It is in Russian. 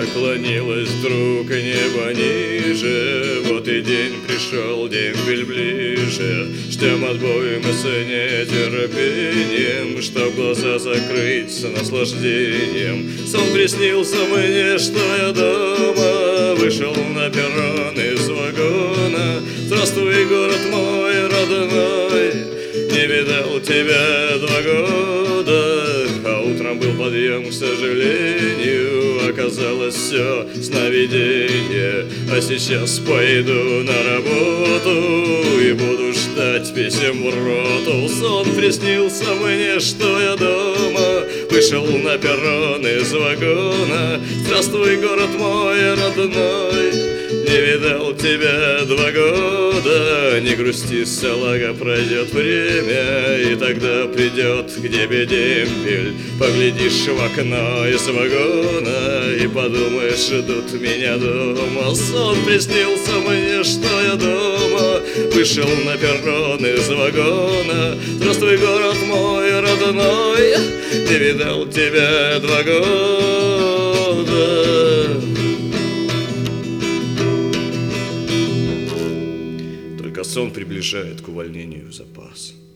наклонилось вдруг небо ниже. Вот и день пришел, дембель ближе. Ждем отбой мы с нетерпением, чтоб глаза закрыть с наслаждением. Сон приснился мне, что я дома, вышел на перрон из вагона. Здравствуй, город мой родной, не видал тебя 2 года. А утром был подъем, к сожалению, оказалось все сновидение. А сейчас пойду на работу и буду ждать писем в роту. Сон приснился мне, что я дома, вышел на перрон из вагона. Здравствуй, город мой родной, не видал тебя 2 года. Не грусти, салага, пройдет время, и тогда придет к тебе дембель. Поглядишь в окно из вагона и подумаешь, ждут меня дома. Сон приснился мне, что я дома, вышел на перрон из вагона. Здравствуй, город мой родной, не видал тебя 2 года. Только сон приближает к увольнению в запас.